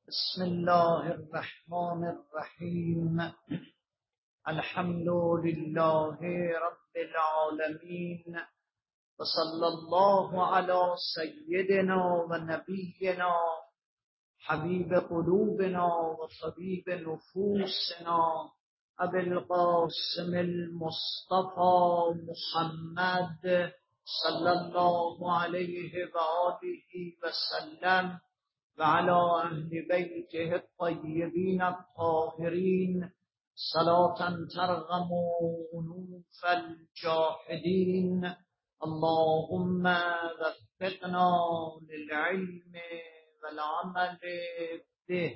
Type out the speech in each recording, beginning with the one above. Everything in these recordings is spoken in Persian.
بسم الله الرحمن الرحیم. الحمد لله رب العالمین و صلی الله علی سیدنا و نبینا حبیب قلوبنا و طبیب نفوسنا ابی القاسم المصطفى محمد صلی الله علیه و آله و سلم و علی اهل بیته الطیبین الطاهرین صلاة ترغم انوف الجاهدین. اللهم وفقنا للعلم والعمل به.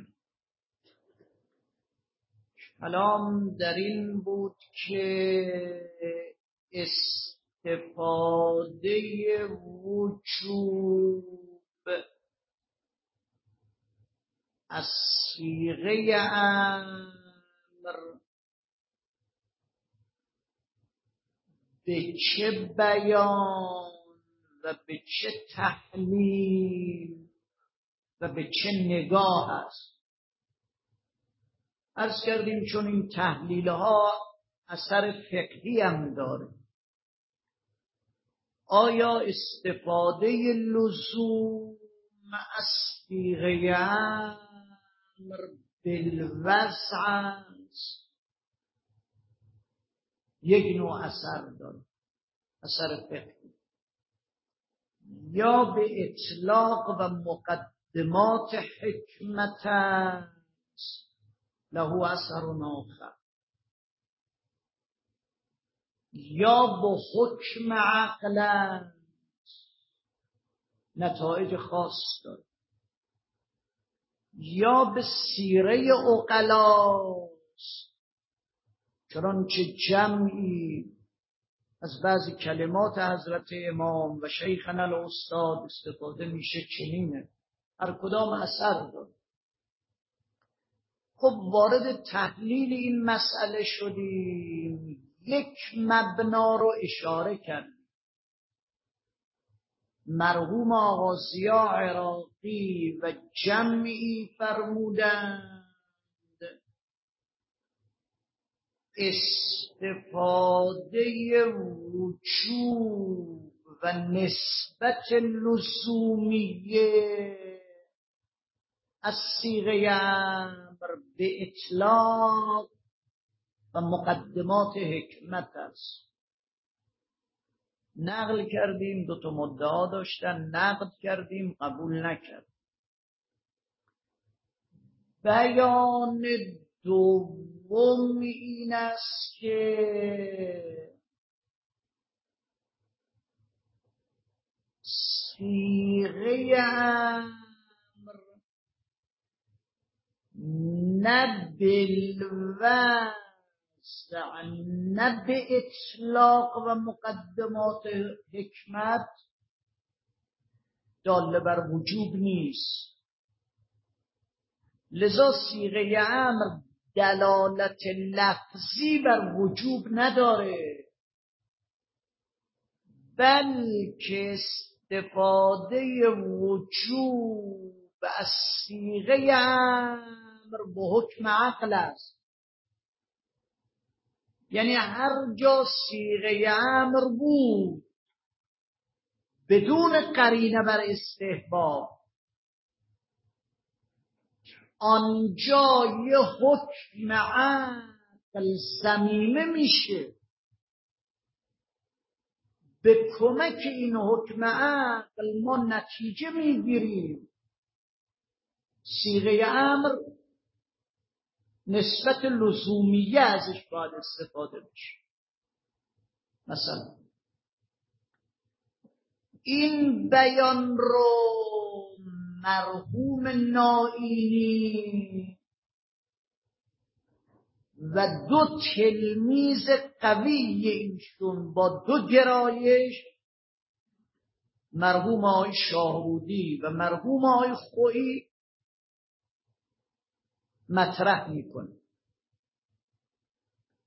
کلام در این بود که استفاده وجوب از صیغه امر به چه بیان و به چه تحلیل و به چه نگاه است. عرض کردیم چون این تحلیل ها اثر فقهی هم داره. آیا استفاده لزوم از صیغه امر بالوضع است؟ یک نوع اثر داره، اثر فقهی، یا به اطلاق و مقدمات حکمت است له اثر آخر، یا با حکم عقل نتایج خاص داره، یا به سیره عقلاست، چنانچه جمعی از بعضی کلمات حضرت امام و شیخنا الاستاد استفاده میشه چنینه. هر کدام اثر داره. خب وارد تحلیل این مسئله شدیم. یک مبنا رو اشاره کردیم. مرحوم آقا ضیا عراقی و جمعی فرمودند استفاده وجوب و نسبت لزومیه از صیغه امر به اطلاق و مقدمات حکمت است. نقل کردیم، دو تا مدعا داشتن، نقد کردیم، قبول نکرد. بیان دوم این است که صیغه امر نه بالوضع نه به اطلاق و مقدمات حکمت داله بر وجوب نیست. لذا صیغه امر دلالت لفظی بر وجوب نداره، بلکه استفاده وجوب از صیغه امر به حکم عقل است. یعنی هر جا صیغه امر بود بدون قرینه بر استحباب، آنجا یه حکم عقل ضمیمه میشه. به کمک این حکم عقل ما نتیجه میگیریم صیغه امر نسبت لزومیه ازش باید استفاده بشه. مثلا این بیان رو مرحوم نائینی و دو تلمیذ قوی ایشون با دو گرایش، مرحوم آقای شاهرودی و مرحوم آقای خویی، مطرح میکنه.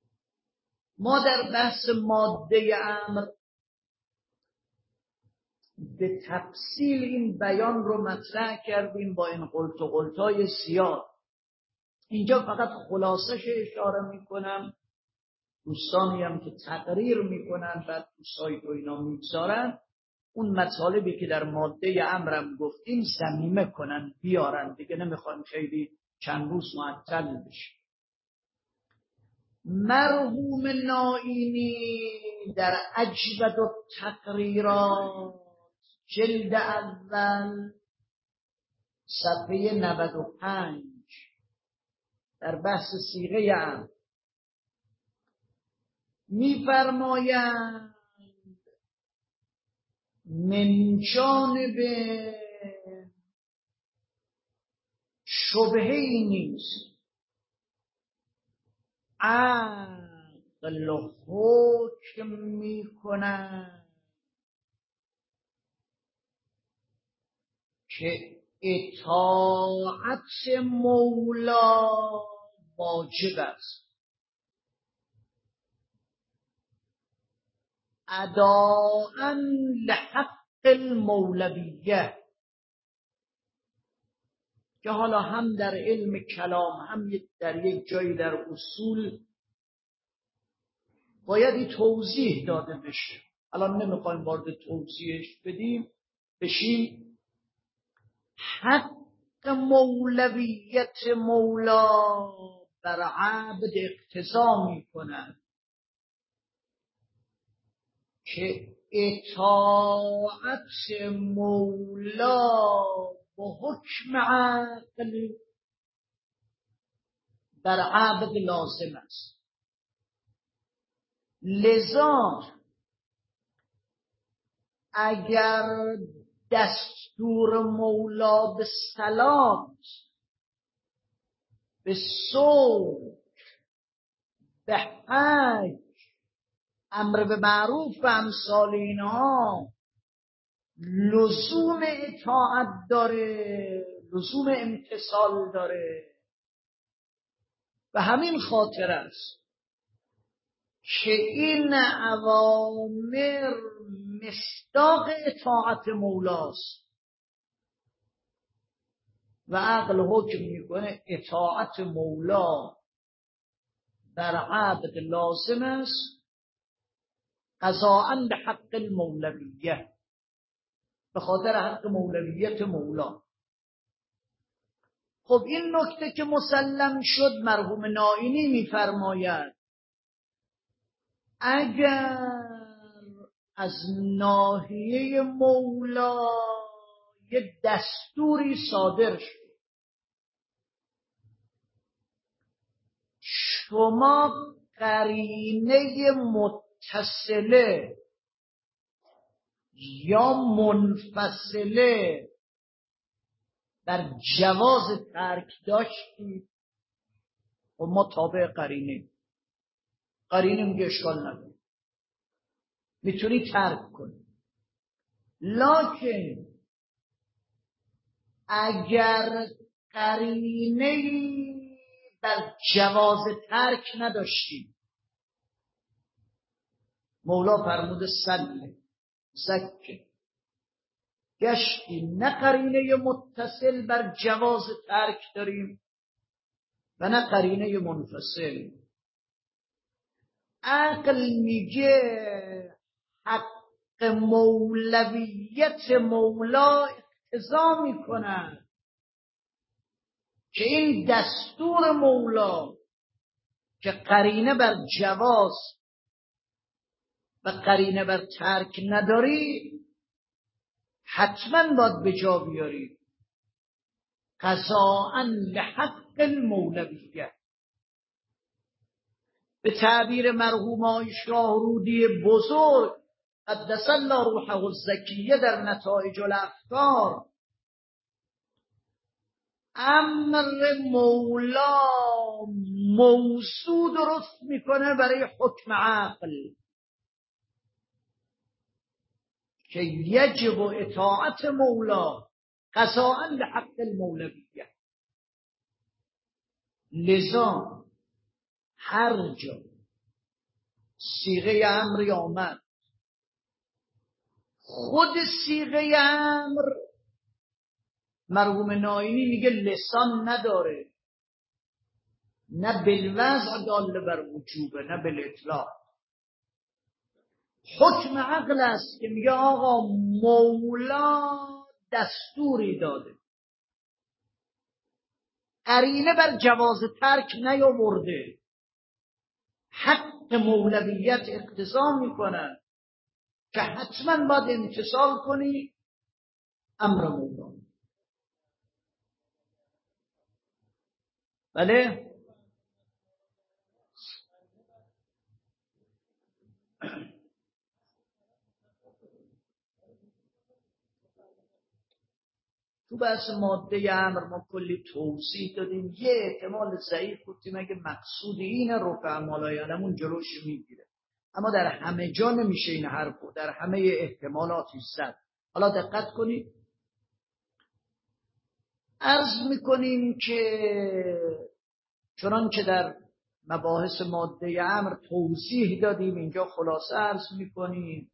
ما در بحث ماده امر به تفصیل این بیان رو مطرح کردیم با این قلت و قلتای زیاد. اینجا فقط خلاصش اشاره میکنم. دوستانی هم که تقریر میکنن بعد تو سایت و اینا میگذارن، اون مطالبی که در ماده امرم گفتیم ضمیمه کنن بیارن، دیگه نمیخوام خیلی چند روز معطل بشه. مرحوم نائینی در اجود التقریرات جلد اول صفحه 95 در بحث صیغه امر می‌فرمایند من جانب شبهه‌ای نیست عقل حکم می‌کند که اطاعت مولا واجب است، اداءً لحق المولویه، که حالا هم در علم کلام هم در یک جایی در اصول باید توضیح داده بشه. الان نمیخوایم وارد توضیحش بشیم. حق مولویت مولا بر عبد اقتضا می‌کند که اطاعت مولا با حکم عقل بر عبد لازم است. لذا اگر دستور مولا به صلات، به صوم، به حج، امر به معروف و امثال اینها لزوم اطاعت داره، لزوم امتثال داره، و همین خاطر است که این اوامر مصداق اطاعت مولاست و عقل حکم میکنه اطاعت مولا بر عبد لازم است، قضاءً به حق المولویه، به خاطر حق مولویت مولا. خب این نکته که مسلم شد، مرحوم نائینی میفرماید اگر از ناحیه مولا یه دستوری صادر شد، شما قرینه متصله یا منفصله در جواز ترک داشتید و ما تابع قرینه میگه اشکال نداره، میتونی ترک کنی. لکن اگر قرینه در جواز ترک نداشتیم، مولا فرمود سله زکه، گشتی نه قرینه متصل بر جواز ترک داریم و نه قرینه منفصل. عقل میگه حق مولویت مولا اقتضا میکنن که این دستور مولا که قرینه بر جواز و قرینه بر ترک نداری حتما باید به جا بیاری، قضاءً لحق المولویه. به تعبیر مرحوم آقای شاهرودی بزرگ قدس الله روحه الزکیه در نتایج الافکار، امر مولا موضوع درست میکنه برای حکم عقل که یجب اطاعت مولا قضاءً لحق المولویه. لذا هر جا صیغه امری آمد خود صیغه امر مرحوم نائینی میگه لسان نداره، نه بالوضع دال بر وجوبه نه بالاطلاق. حکم عقل است که میگه آقا مولا دستوری داده، قرینه بر جواز ترک نیاورده، حق مولویت اقتضا میکنن که حتما باید امتثال کنی امر مولا. بله تو بحث ماده امر ما کلی توضیح دادیم. یه احتمال ضعیف گفتیم اگه مقصود این رفع اعمال یعلمون جلوش میگیره، اما در همه جا نمیشه این حرفو در همه احتمالاتی زد. حالا دقت کنید، عرض میکنیم که چنان که در مباحث ماده امر توضیح دادیم، اینجا خلاصه عرض میکنیم.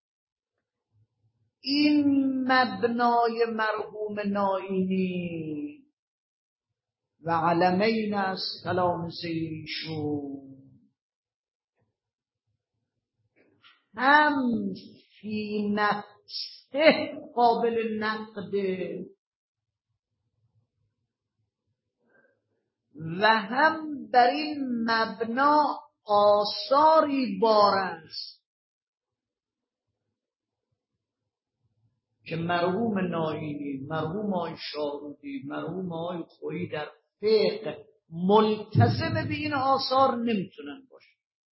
این مبنای مرحوم نائینی و علمین از کلام ایشون هم فی نفسه قابل نقده و هم بر این مبنا آثاری بار است که مرحوم نائینی، مرحوم آقای شاهرودی، مرحوم آقای خویی در فقه ملتزم به این آثار نمیتونن باشن.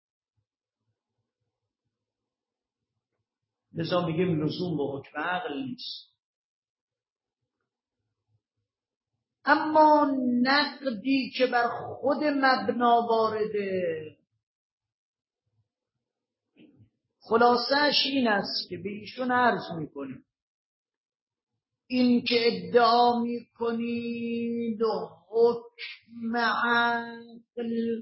لذا میگیم لزوم به حکم عقل نیست. اما نقدی که بر خود مبنا وارده، خلاصش این است که به ایشون عرض میکنیم این که ادعا میکنید حکم عقل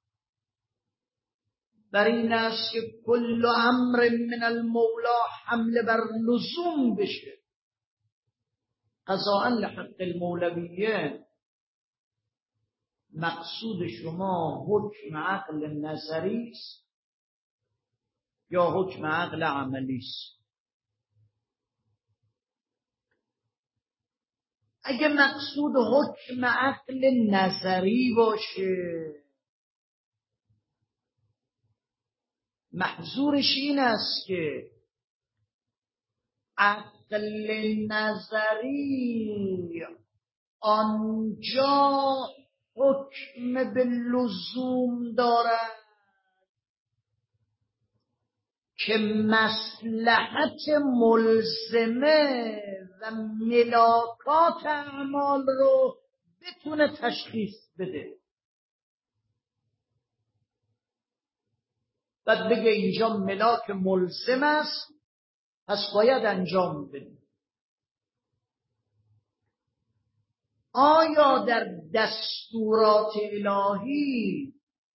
بر این است که کل امر من المولا حمله بر لزوم بشه قضاء لحق المولویه، مقصود شما حکم عقل نظری است یا حکم عقل عملی است؟ اگه مقصود حکم عقل نظری باشه، محظورش این است که عقل نظری آنجا حکم به لزوم دارد که مصلحت ملزمه و ملاکات اعمال رو بتونه تشخیص بده. بعد بگه اینجا ملاک ملزم است پس باید انجام بده. آیا در دستورات الهی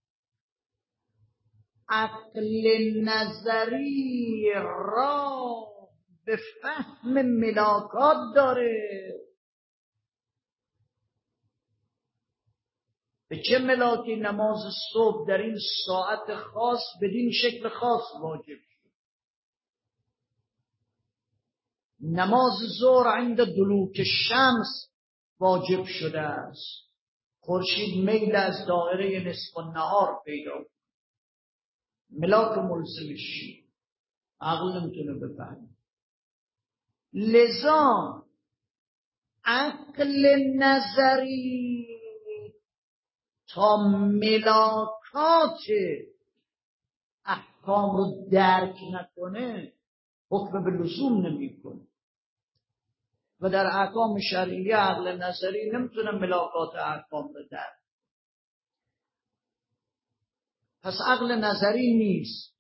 عقل نظری را به فهم ملاکات داره؟ به چه ملاکی نماز صبح در این ساعت خاص بدین شکل خاص واجب شد؟ نماز ظهر عند دلوک شمس واجب شده است. خورشید میل از دایره نصف النهار پیدا کنه. ملاک ملزمش عقل نمیتونه بفهمه. لذا عقل نظری تا ملاکات احکام رو درک نکنه حکم به لزوم نمیکنه و در احکام شرعی عقل نظری نمیتونه ملاکات احکام رو درک. پس عقل نظری نیست.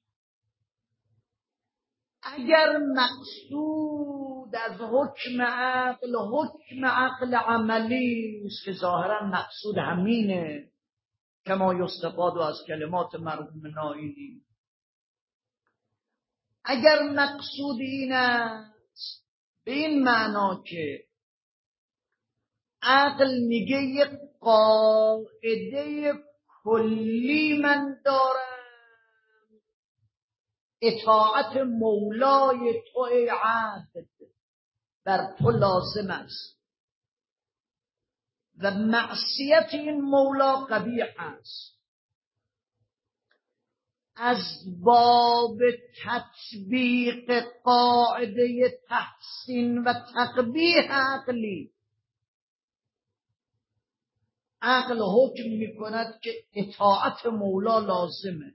اگر مقصود از حکم عقل عملی است که ظاهرا مقصود همینه کما یستفاد از کلمات مرحوم نائینی، اگر مقصود این است به این معنا که عقل میگه یک قاعده کلی من دارم، اطاعت مولای تو ای عبد بر تو لازم است و معصیت این مولا قبیح است، از باب تطبیق قاعده تحسین و تقبیح عقلی عقل حکم می کند که اطاعت مولا لازمه.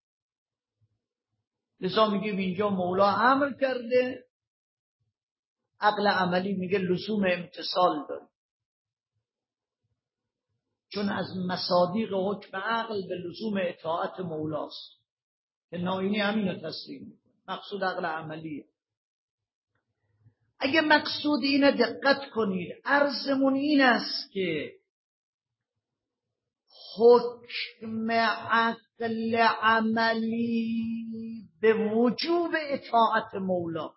لذا میگیم اینجا مولا امر کرده، عقل عملی میگه لزوم امتثال داره، چون از مصادیق حکم عقل به لزوم اطاعت مولاست که ناینی همین رو تسلیم میکنه. مقصود عقل عملیه. اگه مقصود اینه دقت کنید، عرضمون این است که حکم عقل عملی به وجوب اطاعت مولا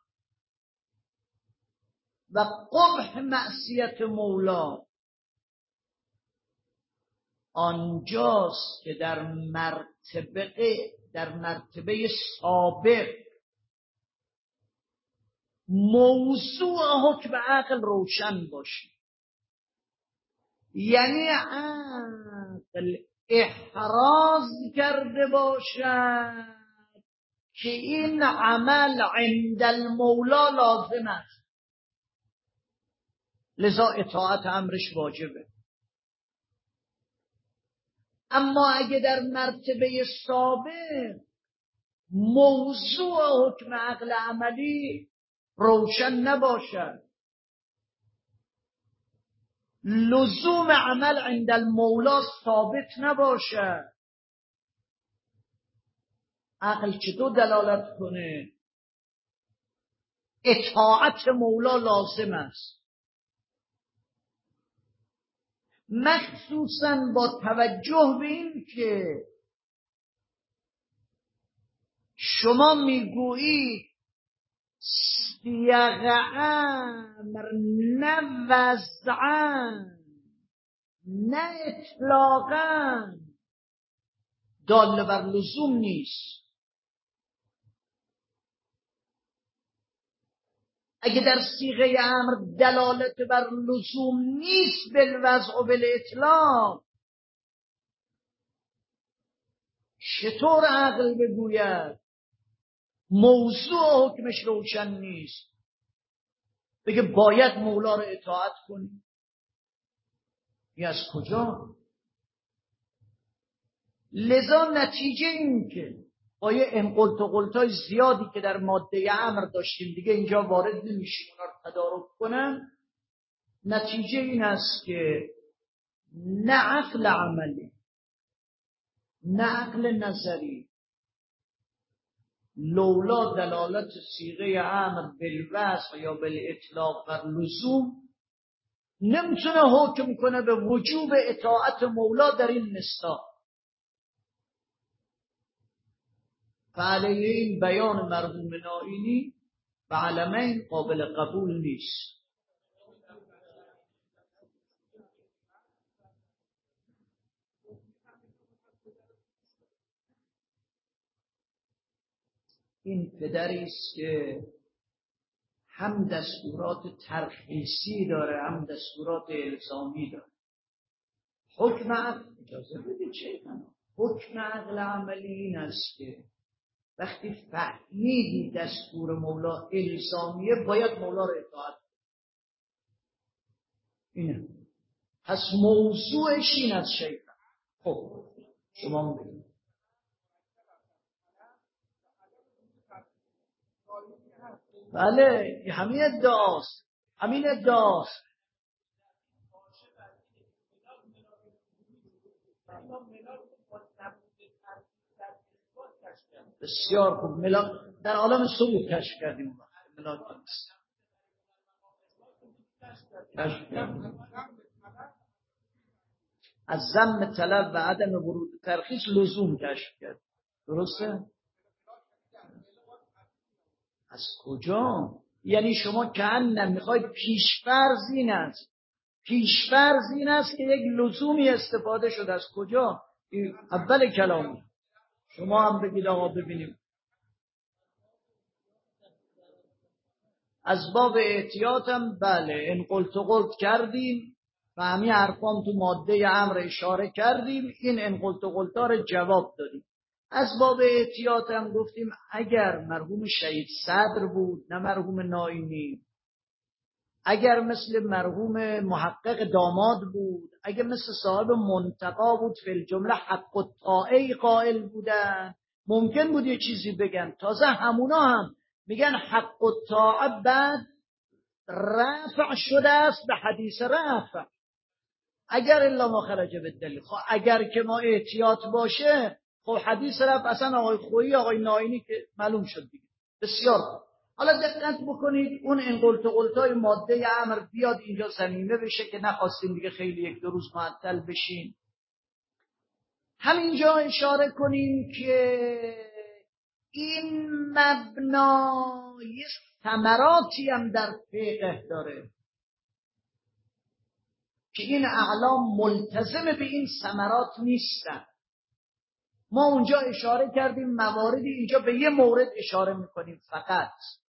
و قبح معصیت مولا آنجاست که در مرتبه سابق موضوع حکم عقل روشن باشه، یعنی عقل احراز کرده باشد که این عمل عند المولا لازم است، لذا اطاعت امرش واجبه. اما اگه در مرتبه سابق موضوع حکم عقل عملی روشن نباشد، لزوم عمل عند المولا ثابت نباشد، عقل چطور دلالت کنه اطاعت مولا لازم است؟ مخصوصا با توجه به این که شما میگویید سیغ امر نه وضعا نه اطلاقا دال بر لزوم نیست. اگه در صیغه امر دلالت بر لزوم نیست بالوضع و بالاطلاق، چطور عقل بگوید موضوع حکمش روشن نیست بگه باید مولا رو اطاعت کنی؟ این از کجا؟ لذا نتیجه این که با یه انقلت و قلتای زیادی که در ماده امر داشتیم دیگه اینجا وارد نمیشیم اونا رو تدارک کنن، نتیجه این است که نه عقل عملی نه عقل نظری لولا دلالت صیغه امر بالوضع یا بالاطلاق بر لزوم نمیتونه حکم کنه به وجوب اطاعت مولا در این مصداق. فعلیه این بیان مرحوم نائینی و علمین قابل قبول نیست. این پدری است که هم دستورات ترخیصی داره هم دستورات الزامی داره. حکم عقل اجازه بدید حکم عقل عملی این است که وقتی فهمیدی دستور مولا الزامیه باید مولا رو اطاعت کنی. اینه. پس موضوعش این از شیخ. خب شما بگید. بله همین ادعاست. بسیار خوب. ملاک در عالم ثبوت کشف کردیم. ملاک کشف کردیم. از ضم طلب و عدم ورود ترخیص لزوم کشف کرد. درسته؟ از کجا؟ یعنی شما کأن میخواید پیشفرض این است که یک لزومی استفاده شده. از کجا؟ اول کلام شما هم بگید آقا ببینیم. از باب احتیاطم بله، ان قلت کردیم و همین حرفام تو ماده امر اشاره کردیم، این ان قلت رو جواب دادیم. از باب احتیاطم گفتیم اگر مرحوم شهید صدر بود نه مرحوم ناینی، اگر مثل مرحوم محقق داماد بود، اگر مثل صاحب منتقا بود، فی الجمله حق الطاعه قائل بودن، ممکن بود یه چیزی بگن. تازه همونا هم میگن حق الطاعه بعد رفع شده است به حدیث رفع. اگر الا ما خرج بالدلیل، خب اگر که ما احتیاط باشه، خب حدیث رفع اصلا آقای خویی آقای ناینی که معلوم شد دیگه. بسیار خوب. حالا دقت بکنید اون ان قلتای ماده امر بیاد اینجا ضمیمه بشه که نخواستیم دیگه خیلی یک دو روز معطل بشین. همینجا اشاره کنیم که این مبنای ثمراتی هم در فقه داره که این اعلام ملتزم به این ثمرات نیستن. ما اونجا اشاره کردیم مواردی، اینجا به یه مورد اشاره میکنیم فقط.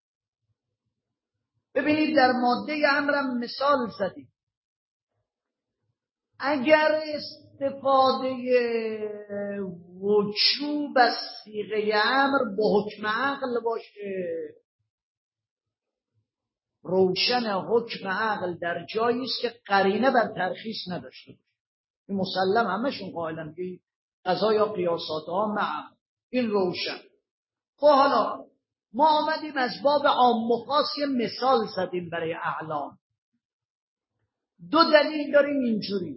ببینید در ماده امرم مثال زدیم. اگر استفاده وجوب از صیغه امر به حکم عقل باشه، روشن حکم عقل در جایی است که قرینه بر ترخیص نداشته باشه. این مسلم همشون قائلن که قضا یا قیاسات ها معم، این روشن. خب حالا ما آمدیم از باب عام و خاص یه مثال زدیم برای اعلام. دو دلیل داریم اینجوری.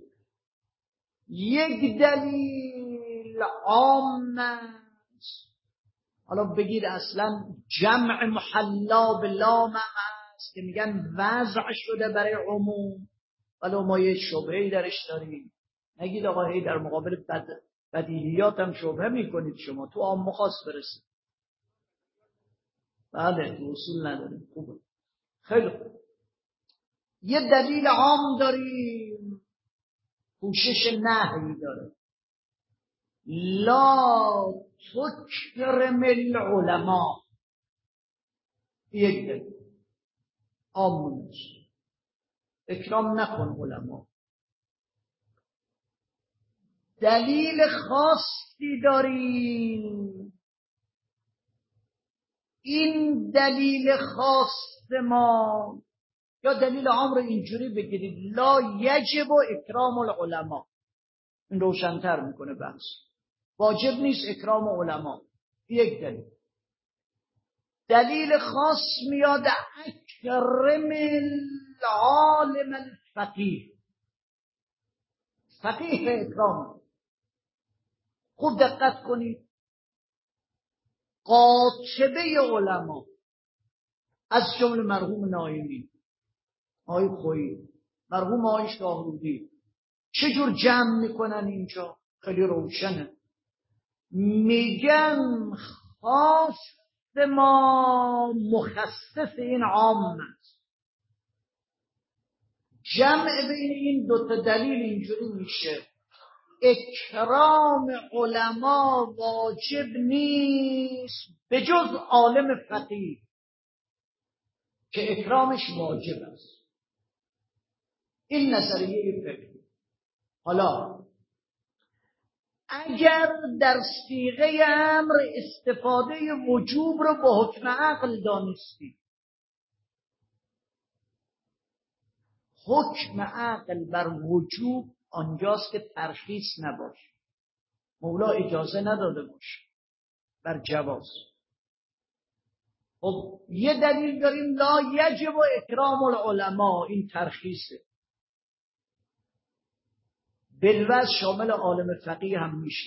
یک دلیل عام است، حالا بگید اصلا جمع محلا به لام است که میگن وضع شده برای عموم، ولی ما یه شبهه‌ای درش داریم. نگید آقا هی در مقابل بدیهیات هم شبهه میکنید شما، تو عام و خاص برسید. بله تو اصول نداریم. خوبه، خیلی خوب. یه دلیل عام داریم، پوشش نهی داره. لا تکرم العلماء، یک دلیل عامونش، اکرام نکن علما. دلیل خاصی داریم، این دلیل خاص ما یا دلیل عام رو اینجوری بگیرید لا یجب اکرام العلماء، این روشن‌تر میکنه بحث. واجب نیست اکرام علما، یک دلیل. دلیل خاص میاد اکرم العالم الفقیه، فقیه اکرام. خوب دقت کنید، قاطبه علما از جمله مرحوم ناینی، آقای خویی، مرحوم آقای شاهرودی، چجور جمع میکنن اینجا؟ خیلی روشنه. میگن خاص ما مخصص این عام است. جمع بین این دوتا دلیل اینجوری میشه اکرام علما واجب نیست به جز عالم فقیه که اکرامش واجب است. این نظریه فقهی. حالا اگر در صیغه امر استفاده وجوب رو به حکم عقل دانستی، حکم عقل بر وجوب آنجاست که ترخیص نباشه، مولا اجازه نداده باشه بر جواز. خب یه دلیل داریم لا یجب اکرام العلماء، این ترخیصه، بالوز شامل عالم فقیه هم میشه.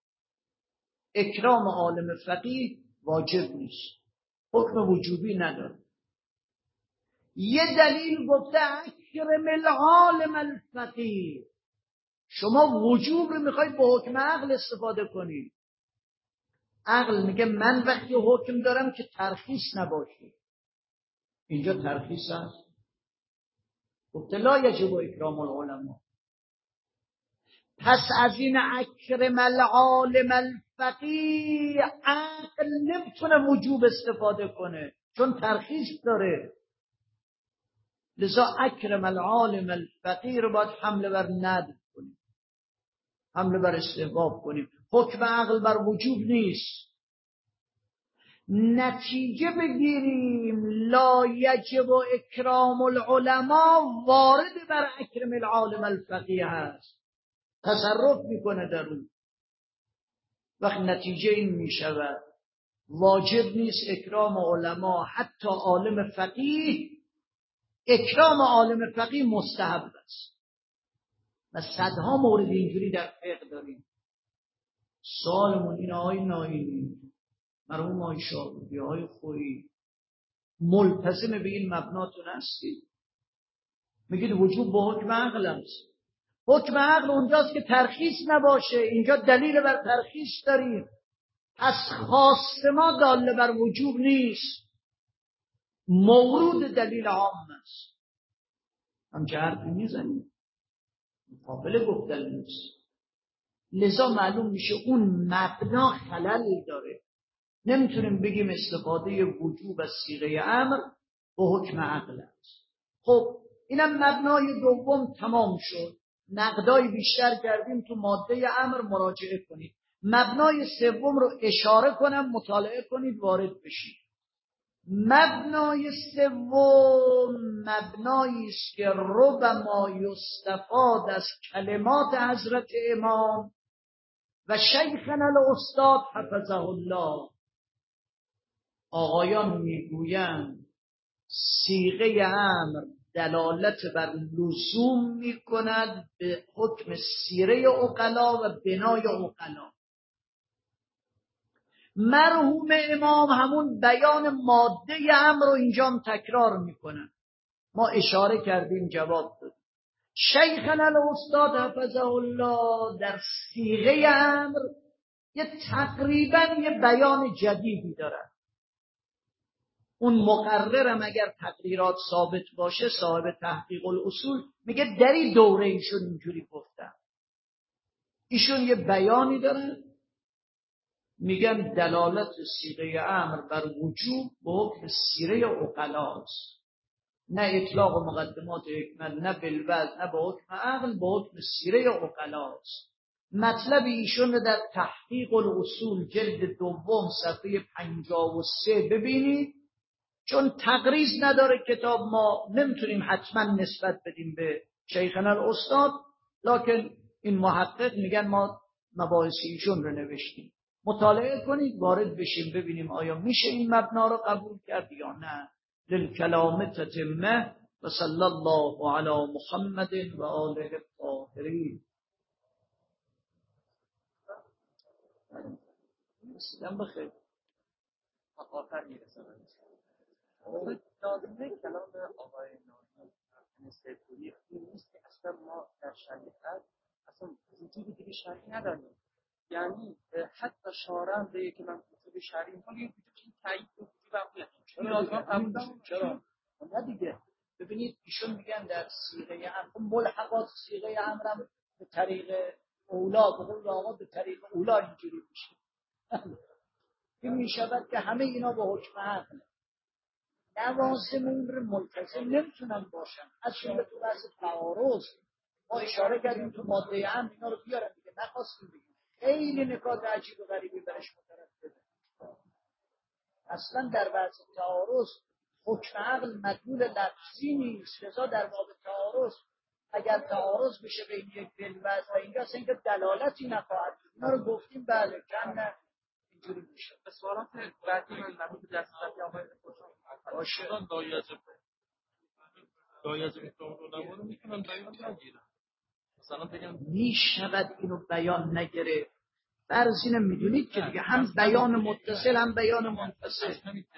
اکرام عالم فقیه واجب نیست، حکم وجوبی نداره. یه دلیل گفته اکرم العالم الفقیه، شما وجوب رو میخواید با حکم عقل استفاده کنید. عقل میگه من وقتی حکم دارم که ترخیص نباشه. اینجا ترخیص هست. گفت لا یجب اکرام العلماء. پس از این اکرم العالم الفقیه عقل نمیتونه وجوب استفاده کنه چون ترخیص داره. لذا اکرم العالم الفقیه رو باید حمله بر ندب کنیم، حمله بر استحباب کنیم. حکم عقل بر وجوب نیست. نتیجه بگیریم لا یجب اکرام العلماء وارد بر اکرم العالم الفقیه هست، تصرف میکنه در اون. وقت نتیجه این میشود واجب نیست اکرام علما، حتی عالم فقیه. اکرام عالم فقیه مستحب است و صدها مورد اینجوری در فقه داریم. سوالمون این آقای ناینی، مرحوم آقای شاهرودی، آقای خویی، ملتزم به این مبناتون هستید؟ میگید وجوب با حکم عقل است. حکم عقل اونجاست که ترخیص نباشه، اینجا دلیل بر ترخیص داریم. پس خواست ما داله بر وجوب نیست، مورود دلیل عام است. همچه حرفی میزنیم قابل گفتن نیست. لذا معلوم میشه اون مبنا خلل داره. نمیتونیم بگیم استفاده وجوب از صیغه امر با حکم عقل است. خب اینم مبنای دوم تمام شد. نقدای بیشتر کردیم، تو ماده امر مراجعه کنید. مبنای سوم رو اشاره کنم، مطالعه کنید، وارد بشید. مبنای سوم مبنایی است که ربما یستفاد از کلمات حضرت امام و شیخنا الاستاد حفظه الله. آقایان میگویند صیغه امر دلالت بر لزوم میکند به حکم سیره عقلا و بنای عقلا. مرحوم امام همون بیان ماده امر رو اینجا تکرار میکنن. ما اشاره کردیم، جواب داد. شیخنا الاستاد حفظه الله در صیغه امر تقریبا یه بیان جدیدی دارن. اون مقررم اگر تقریرات ثابت باشه، صاحب تحقیق الاصول میگه در این دوره ایشون اینجوری گفتن. ایشون یه بیانی دارن، میگن دلالت صیغه امر بر وجوب به حکم سیره عقلاست، نه اطلاق و مقدمات حکمت، نه بالوزن، نه به حکم عقل، به حکم سیره عقلاست. مطلب ایشون رو در تحقیق الاصول جلد دوم صفحه 53 ببینید. چون تقریض نداره کتاب، ما نمیتونیم حتما نسبت بدیم به شیخنا الاستاد، لکن این محقق میگن ما مباحث ایشون رو نوشتیم. مطالعه کنید، وارد بشیم ببینیم آیا میشه این مبنا رو قبول کرد یا نه. للکلام تتمه و صلی الله علی محمد و آله الطاهرین. سلام بخیر. آخر میرسم. لازمه کلام آقای ناظم سیدپوری این نیست که اصلا ما در شریعت اصلا وجود دیگه شرعی نداریم. یعنی حتی شارع هم به که من وجود شرعی میکنم یه وجود این تایید و وجود هم چرا؟ نه دیگه. ببینید ایشون میگن در صیغه امر، ملحقات صیغه امرم به طریق اولا، به قول آقا به طریق اولا اینجوری میشه. این میشود که همه اینا به حکم عقل. لوازم ملتزم نمیتونن باشن. از جمله تو بحث تعارض ما اشاره کردیم تو ماده امر اینا رو بیارن دیگه، نخواستیم بگیم. خیلی نکات عجیب و غریبی برش مترتبه. اصلا در بحث تعارض حکم عقل مدلول لفظی نیست. لذا در باب تعارض اگر تعارض بشه بین یک بالوزن و اینجا اصلا اینکه دلالتی نخواهد. اینا رو گفتیم بله کم نه اینجوری میشه. به سوالات بعدی من مربوط به دسترسی آقای باشه. لایحه اکرام العلماء رو میتونن بیان نگیرن. مثلا بگم میشود اینو بیان نگرفت. فرض اینو میدونید که دیگه هم بیان متصل هم بیان منفصل.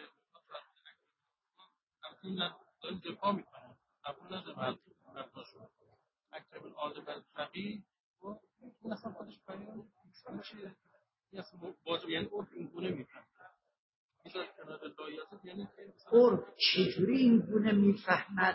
این دفاع میکنن قبول ندارم حرفاشون. اکرم العالم الفقیه این اصلا خودش بیان میشه. این اصلا واجب، یعنی گونه میفهمه. میذار کنار لایحه یعنی که عرف چجوری این گونه میفهمد؟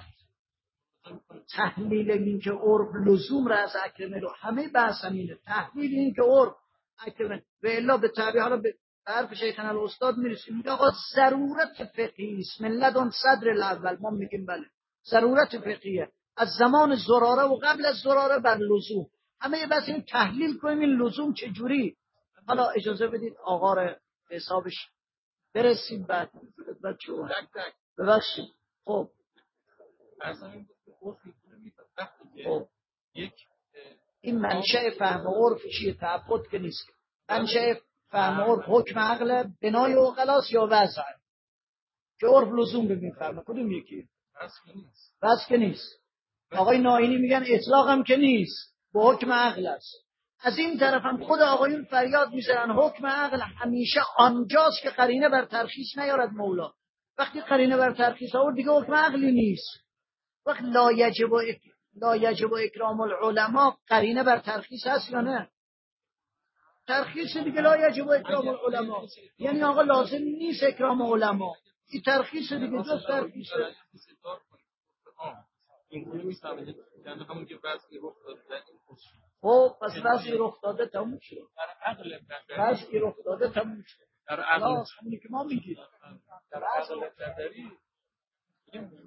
تحلیل این که عرف لزوم را از اکرمه همه بحث همینه. تحلیل این که عرف اکرمه و الا به تعبیر حالا به حرف شیخنا الاستاد میرسیم میگه آقا ضرورت فقهی است من لدن صدر الاول. ما میگیم بله ضرورت فقهیه از زمان زراره و قبل از زراره بر لزوم. همه بس این تحلیل کنیم این لزوم چجوری. حالا اجازه بدید آقا را حسابش برسیم بعد چون ببخشید. خب اصلا این عرف میتونه میفهمه خب یک این منشأ فهم عرف چیه؟ تعبد که نیست. منشأ فهم عرف حکم عقل بنای عقلاست یا وضع که عرف لزوم به میفهمه. کدوم یکی؟ بس که نیست. آقای ناینی میگن اطلاق هم که نیست با حکم عقل است. از این طرف هم خود آقایون فریاد میزنن حکم عقل همیشه آنجاست که قرینه بر ترخیص نیارد مولا. وقتی قرینه بر ترخیص آورد دیگه حکم عقلی نیست. وقت لا یجب اکرام العلماء قرینه بر ترخیص هست یا نه؟ ترخیص دیگه لا یجب اکرام العلماء یعنی آقا لازم نیست اکرام علما. این ترخیص دیگه جز ترخیص. این گونه میفهمه یعنی همون که وضعی رخ داده در این خصوص. خب پس وضعی رخ داده تموم شد. در عقل وضعی رخ داده تموم شد. در عقل همونی که ما میگیم در عقل قدری